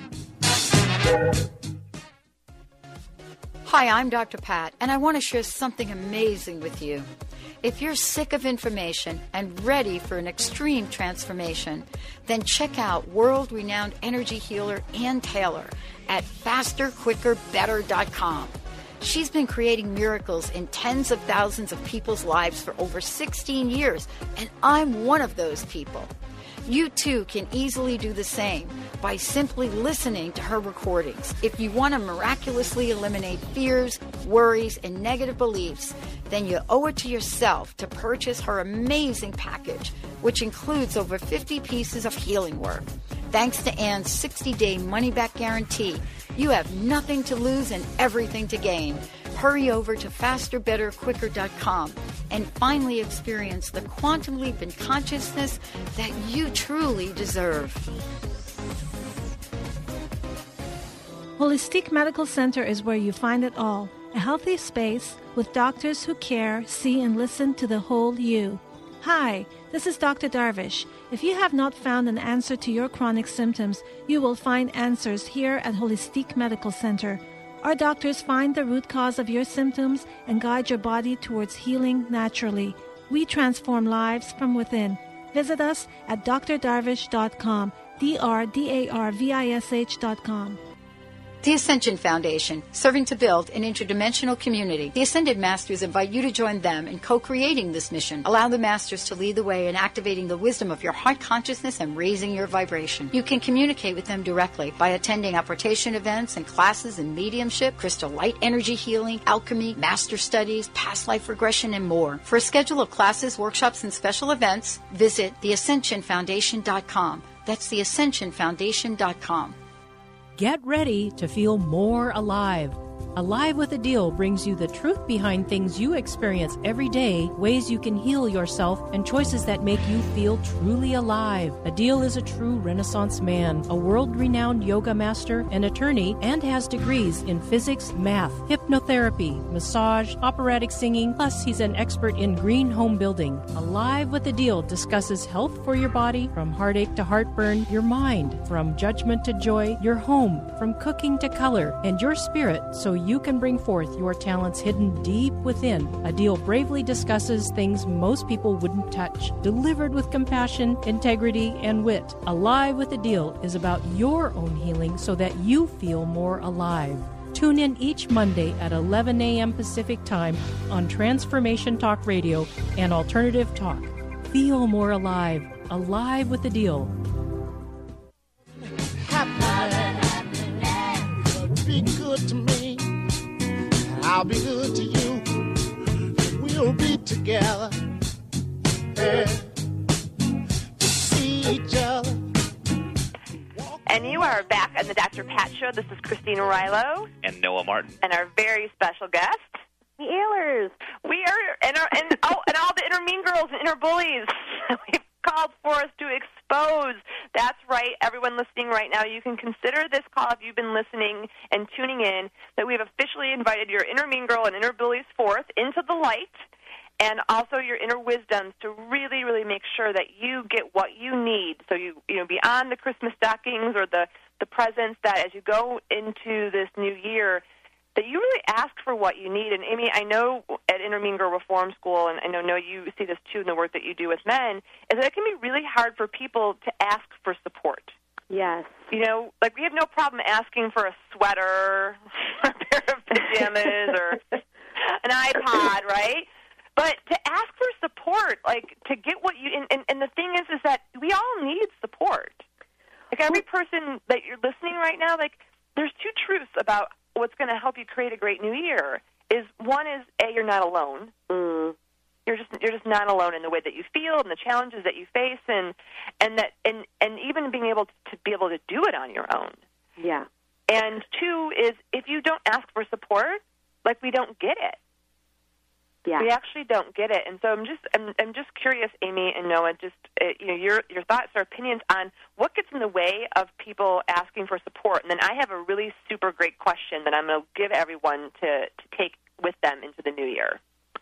Hi, I'm Doctor Pat, and I want to share something amazing with you. If you're sick of information and ready for an extreme transformation, then check out world-renowned energy healer Ann Taylor at faster quicker better dot com. She's been creating miracles in tens of thousands of people's lives for over sixteen years, and I'm one of those people. You too can easily do the same by simply listening to her recordings. If you want to miraculously eliminate fears, worries, and negative beliefs, then you owe it to yourself to purchase her amazing package, which includes over fifty pieces of healing work. Thanks to Ann's sixty-day money-back guarantee, you have nothing to lose and everything to gain. Hurry over to faster better quicker dot com and finally experience the quantum leap in consciousness that you truly deserve. Holistic Medical Center is where you find it all. A healthy space with doctors who care, see, and listen to the whole you. Hi, this is Doctor Darvish. If you have not found an answer to your chronic symptoms, you will find answers here at Holistic Medical Center. Our doctors find the root cause of your symptoms and guide your body towards healing naturally. We transform lives from within. Visit us at d r darvish dot com, D R D A R V I S H dot com. The Ascension Foundation, serving to build an interdimensional community. The Ascended Masters invite you to join them in co-creating this mission. Allow the Masters to lead the way in activating the wisdom of your heart consciousness and raising your vibration. You can communicate with them directly by attending apportation events and classes in mediumship, crystal light energy healing, alchemy, master studies, past life regression, and more. For a schedule of classes, workshops, and special events, visit the ascension foundation dot com. That's the ascension foundation dot com. Get ready to feel more alive. Alive with a Deal brings you the truth behind things you experience every day, ways you can heal yourself, and choices that make you feel truly alive. A Deal is a true Renaissance man, a world-renowned yoga master, an attorney, and has degrees in physics, math, hypnotherapy, massage, operatic singing, plus he's an expert in green home building. Alive with a Deal discusses health for your body, from heartache to heartburn, your mind, from judgment to joy, your home, from cooking to color, and your spirit, so you can bring forth your talents hidden deep within. A Deal bravely discusses things most people wouldn't touch, delivered with compassion, integrity, and wit. Alive with a Deal is about your own healing so that you feel more alive. Tune in each Monday at eleven a.m. Pacific Time on Transformation Talk Radio and Alternative Talk. Feel more alive. Alive with a Deal. Be good to me, I'll be good to you. We'll be together, yeah, to see each other. And you are back on the Doctor Pat Show. This is Christina Rilo. And Noah Martin. And our very special guest, the Ailers. We are, and, our, and, oh, and all the inner mean girls and inner bullies. We've called for us to expose. That's right, everyone listening right now, you can consider this call, if you've been listening and tuning in, that we've officially invited your inner mean girl and inner bullies forth into the light, and also your inner wisdoms to really, really make sure that you get what you need. So you, you know, beyond the Christmas stockings or the, the presents, that as you go into this new year, that you really ask for what you need. And, Amy, I know at Inner Mean Girl Reform School, and I know, know you see this too in the work that you do with men, is that it can be really hard for people to ask for support. Yes. You know, like we have no problem asking for a sweater, or a pair of pajamas, or an iPod, right? But to ask for support, like to get what you, and, and, and the thing is, is that we all need support. Like every person that you're listening right now, like there's two truths about what's going to help you create a great new year. Is one is, A, you're not alone. Mm. You're just you're just not alone in the way that you feel and the challenges that you face, and and that and, and even being able to, to be able to do it on your own. Yeah. And two is, if you don't ask for support, like we don't get it. Yeah. We actually don't get it. And so I'm just I'm, I'm just curious, Amy and Noah, just uh, you know your your thoughts or opinions on what gets in the way of people asking for support. And then I have a really super great question that I'm going to give everyone to, to take with them into the new year.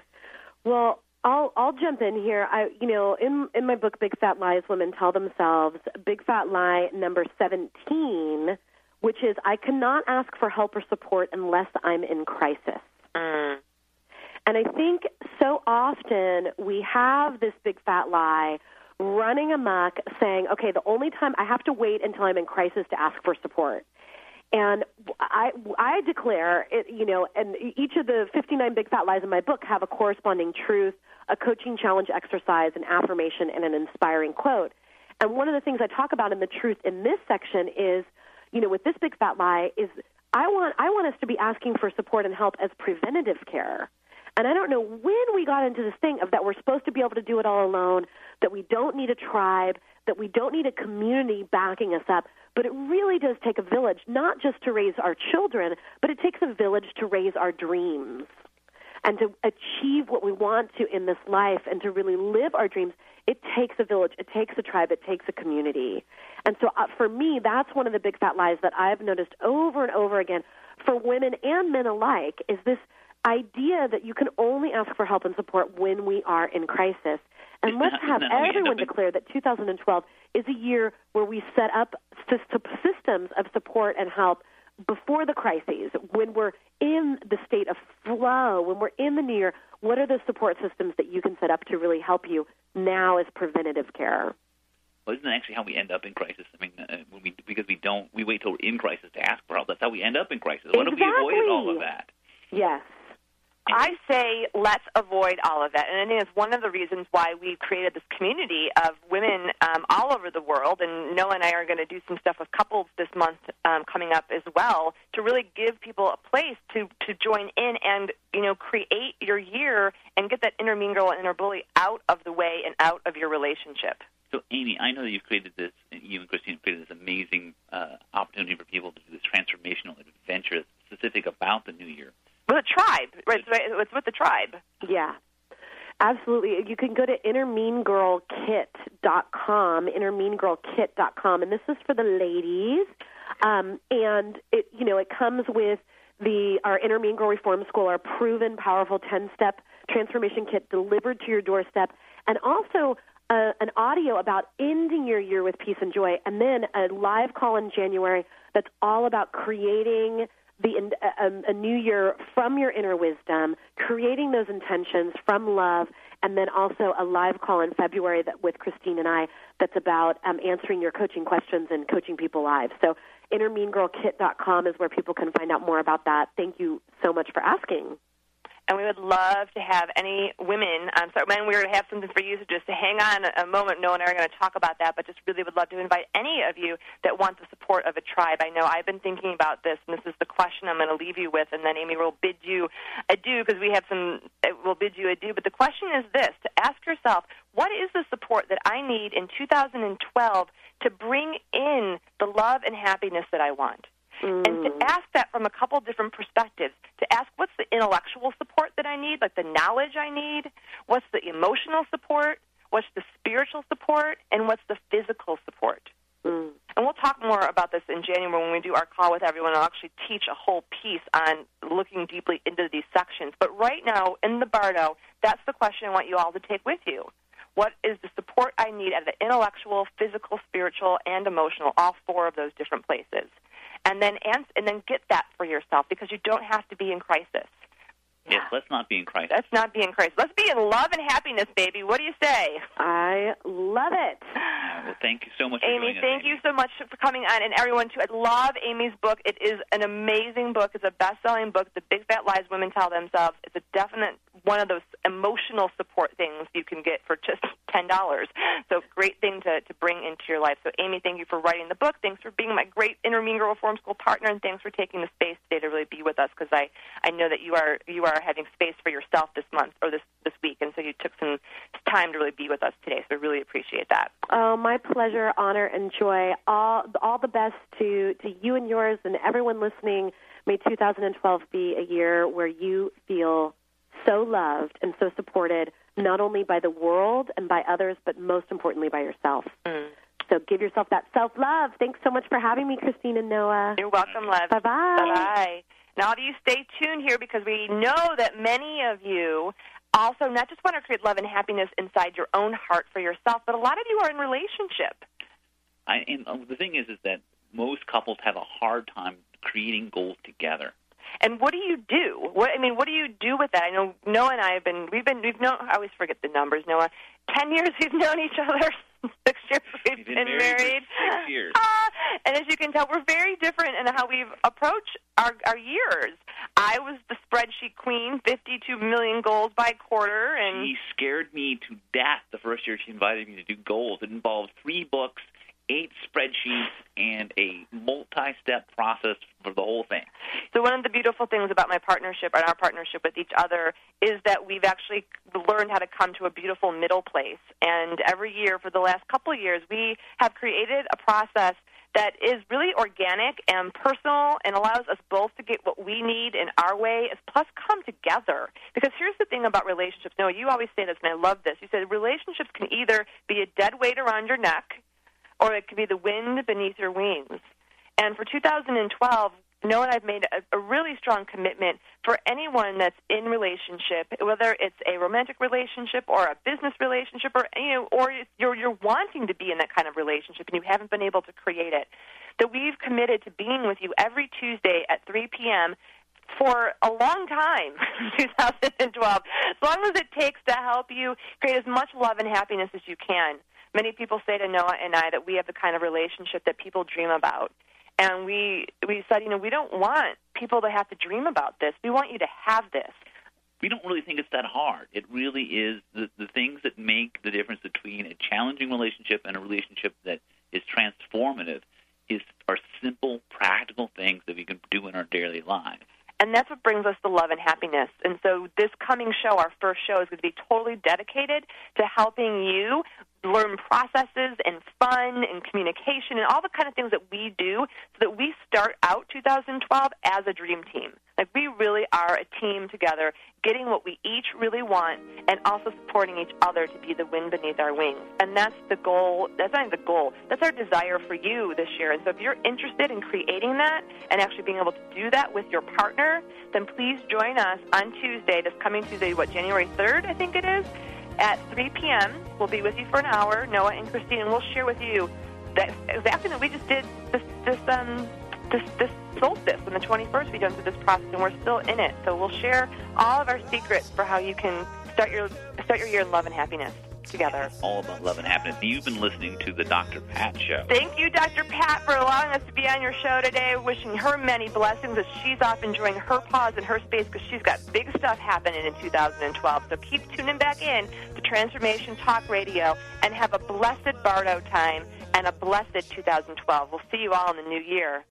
Well, I'll I'll jump in here. I you know in in my book Big Fat Lies Women Tell Themselves, big fat lie number seventeen, which is I cannot ask for help or support unless I'm in crisis. Mm. And I think so often we have this big fat lie running amok saying, okay, the only time I have to wait until I'm in crisis to ask for support. And I, I declare, it, you know, and each of the fifty-nine big fat lies in my book have a corresponding truth, a coaching challenge exercise, an affirmation, and an inspiring quote. And one of the things I talk about in the truth in this section is, you know, with this big fat lie is I want I want us to be asking for support and help as preventative care. And I don't know when we got into this thing of that we're supposed to be able to do it all alone, that we don't need a tribe, that we don't need a community backing us up. But it really does take a village, not just to raise our children, but it takes a village to raise our dreams and to achieve what we want to in this life and to really live our dreams. It takes a village. It takes a tribe. It takes a community. And so uh, for me, that's one of the big fat lies that I've noticed over and over again for women and men alike is this idea that you can only ask for help and support when we are in crisis. And let's have everyone declare that two thousand twelve is a year where we set up systems of support and help before the crises, when we're in the state of flow, when we're in the new year, what are the support systems that you can set up to really help you now as preventative care? Well, isn't that actually how we end up in crisis? I mean, uh, when we, because we don't, we wait till we're in crisis to ask for help. That's how we end up in crisis. What Exactly. if we avoided all of that? Yes. I say let's avoid all of that. And I think it's one of the reasons why we created this community of women um, all over the world. And Noah and I are going to do some stuff with couples this month um, coming up as well to really give people a place to, to join in and, you know, create your year and get that inner mean girl and inner bully out of the way and out of your relationship. So, Amy, I know that you've created this, you and Christine have created this amazing uh, opportunity for people to do this transformational adventure specific about the new year. With a tribe, right? It's, it's with the tribe. Yeah, absolutely. You can go to inner mean girl kit dot com, inner mean girl kit dot com, and this is for the ladies. Um, and it, you know, it comes with the our Inner Mean Girl Reform School, our proven, powerful ten-step transformation kit delivered to your doorstep, and also uh, an audio about ending your year with peace and joy, and then a live call in January that's all about creating the a, a new year from your inner wisdom, creating those intentions from love, and then also a live call in February that with Christine and I that's about um, answering your coaching questions and coaching people live. So inner mean girl kit dot com is where people can find out more about that. Thank you so much for asking. And we would love to have any women, um, so men, we're going to have something for you, so just to hang on a, a moment. Noah and I are going to talk about that, but just really would love to invite any of you that want the support of a tribe. I know I've been thinking about this, and this is the question I'm going to leave you with, and then Amy will bid you adieu, because we have some, we'll bid you adieu. But the question is this, to ask yourself, what is the support that I need in two thousand twelve to bring in the love and happiness that I want? Mm. And to ask that from a couple different perspectives, to ask what's the intellectual support that I need, like the knowledge I need, what's the emotional support, what's the spiritual support, and what's the physical support. Mm. And we'll talk more about this in January when we do our call with everyone. I'll actually teach a whole piece on looking deeply into these sections. But right now, in the Bardo, that's the question I want you all to take with you. What is the support I need at the intellectual, physical, spiritual, and emotional, all four of those different places? And then and, and then get that for yourself, because you don't have to be in crisis. Yes, let's not be in crisis. Let's not be in crisis. Let's be in love and happiness, baby. What do you say? I love it. Uh, well, thank you so much for Amy, joining us, thank Amy. you so much for coming on. And everyone, too, I love Amy's book. It is an amazing book. It's a best-selling book, The Big Fat Lies Women Tell Themselves. It's a definite one of those emotional support things you can get for just ten dollars. So great thing to, to bring into your life. So, Amy, thank you for writing the book. Thanks for being my great Inner Mean Girl Reform School partner, and thanks for taking the space today to really be with us, because I, I know that you are you are having space for yourself this month or this, this week, and so you took some time to really be with us today, so I really appreciate that. Oh, my pleasure, honor, and joy. All all the best to, to you and yours and everyone listening. May two thousand twelve be a year where you feel so loved and so supported, not only by the world and by others, but most importantly by yourself. Mm. So give yourself that self-love. Thanks so much for having me, Christine and Noah. You're welcome, love. Bye-bye. Bye-bye. Now, all of you stay tuned here, because we know that many of you also not just want to create love and happiness inside your own heart for yourself, but a lot of you are in relationship. I, and uh, the thing is, is that most couples have a hard time creating goals together. And what do you do? What I mean, what do you do with that? I know Noah and I have been, we've been, we've known, I always forget the numbers, Noah. Ten years we've known each other. Six years we've, we've been, been married. married. Six years. Uh, and as you can tell, we're very different in how we've approached our, our years. I was the spreadsheet queen, fifty-two million goals by quarter. And she scared me to death the first year she invited me to do goals. It involved three books, eight spreadsheets, and a multi-step process for the whole thing. So one of the beautiful things about my partnership and our partnership with each other is that we've actually learned how to come to a beautiful middle place. And every year for the last couple of years, we have created a process that is really organic and personal and allows us both to get what we need in our way, plus come together. Because here's the thing about relationships. Noah, you always say this, and I love this. You said relationships can either be a dead weight around your neck, or it could be the wind beneath your wings. And for two thousand twelve, Noah and I have made a, a really strong commitment for anyone that's in relationship, whether it's a romantic relationship or a business relationship, or you know, or you're you're wanting to be in that kind of relationship and you haven't been able to create it. that we've committed to being with you every Tuesday at three p.m. for a long time, two thousand twelve, as long as it takes to help you create as much love and happiness as you can. Many people say to Noah and I that we have the kind of relationship that people dream about. And we we said, you know, we don't want people to have to dream about this. We want you to have this. We don't really think it's that hard. It really is the, the things that make the difference between a challenging relationship and a relationship that is transformative is are simple, practical things that we can do in our daily lives. And that's what brings us to love and happiness. And so this coming show, our first show, is going to be totally dedicated to helping you learn processes and fun and communication and all the kind of things that we do so that we start out two thousand twelve as a dream team. Like, we really are a team together, getting what we each really want and also supporting each other to be the wind beneath our wings. And that's the goal. That's not even the goal. That's our desire for you this year. And so if you're interested in creating that and actually being able to do that with your partner, then please join us on Tuesday, this coming Tuesday, what, January third, I think it is, at three p.m. We'll be with you for an hour, Noah and Christine, and we'll share with you that exactly that we just did this this um this this solstice on the twenty-first. We went through this process, and we're still in it. So we'll share all of our secrets for how you can start your start your year in love and happiness together. It's all about love and happiness. You've been listening to the Doctor Pat Show. Thank you, Doctor Pat, for allowing us to be on your show today. Wishing her many blessings as she's off enjoying her pause in her space because she's got big stuff happening in two thousand twelve. So keep tuning back in to Transformation Talk Radio and have a blessed Bardo time and a blessed two thousand twelve. We'll see you all in the new year.